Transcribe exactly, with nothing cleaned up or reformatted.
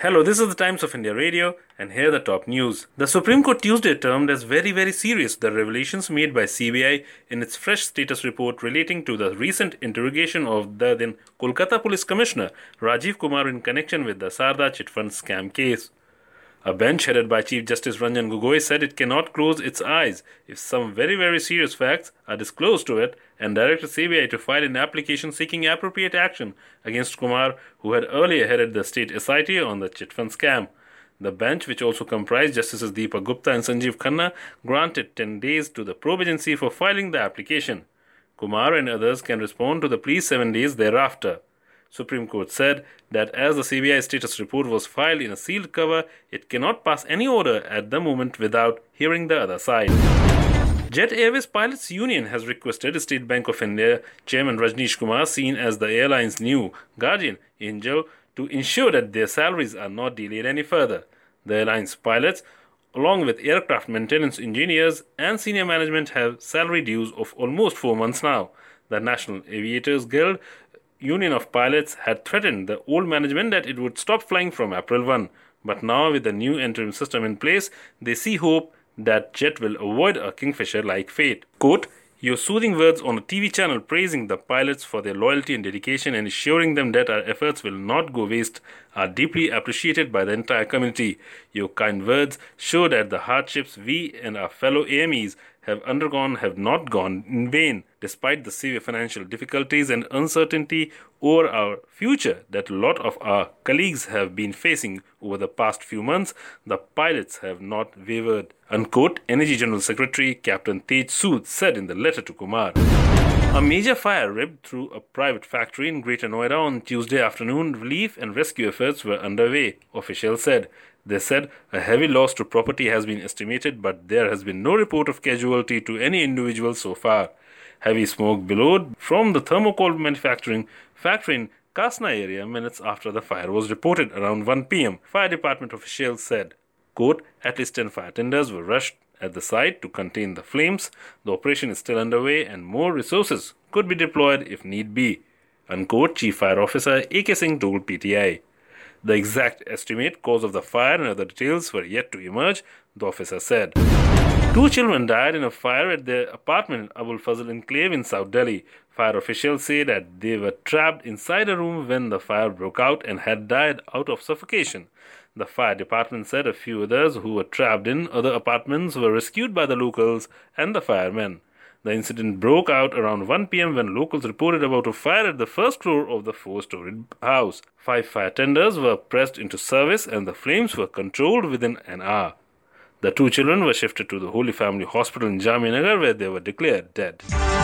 Hello, this is the Times of India Radio, and here are the top news. The Supreme Court Tuesday termed as very, very serious the revelations made by C B I in its fresh status report relating to the recent interrogation of the then Kolkata Police Commissioner Rajiv Kumar in connection with the Sarda Chit Fund scam case. A bench headed by Chief Justice Ranjan Gogoi said it cannot close its eyes if some very, very serious facts are disclosed to it, and directed C B I to file an application seeking appropriate action against Kumar, who had earlier headed the state S I T on the chit fund scam. The bench, which also comprised Justices Deepak Gupta and Sanjeev Khanna, granted ten days to the probe agency for filing the application. Kumar and others can respond to the plea seven days thereafter. Supreme Court said that as the C B I status report was filed in a sealed cover, it cannot pass any order at the moment without hearing the other side. Jet Airways Pilots Union has requested State Bank of India Chairman Rajneesh Kumar, seen as the airline's new guardian angel, to ensure that their salaries are not delayed any further. The airline's pilots, along with aircraft maintenance engineers and senior management, have salary dues of almost four months now. The National Aviators Guild Union of Pilots had threatened the old management that it would stop flying from April first. But now, with the new interim system in place, they see hope that Jet will avoid a Kingfisher-like fate. Quote, "Your soothing words on a T V channel praising the pilots for their loyalty and dedication and assuring them that our efforts will not go waste are deeply appreciated by the entire community. Your kind words show that the hardships we and our fellow A M Es have undergone have not gone in vain, despite the severe financial difficulties and uncertainty over our future that a lot of our colleagues have been facing over the past few months. The pilots have not wavered," unquote, Energy General Secretary Captain Tej Sood said in the letter to Kumar. A major fire ripped through a private factory in Greater Noida on Tuesday afternoon. Relief and rescue efforts were underway, officials said. They said a heavy loss to property has been estimated, but there has been no report of casualty to any individual so far. Heavy smoke billowed from the thermocol manufacturing factory in Kasna area minutes after the fire was reported around one p.m., fire department officials said. Quote, "At least ten fire tenders were rushed at the site to contain the flames. The operation is still underway and more resources could be deployed if need be," unquote, Chief Fire Officer A K Singh told P T I. The exact estimate, cause of the fire and other details were yet to emerge, the officer said. Two children died in a fire at their apartment in Abul Fazl Enclave in South Delhi. Fire officials say that they were trapped inside a room when the fire broke out and had died out of suffocation. The fire department said a few others who were trapped in other apartments were rescued by the locals and the firemen. The incident broke out around one p.m. when locals reported about a fire at the first floor of the four-storied house. Five fire tenders were pressed into service and the flames were controlled within an hour. The two children were shifted to the Holy Family Hospital in Jamia Nagar, where they were declared dead.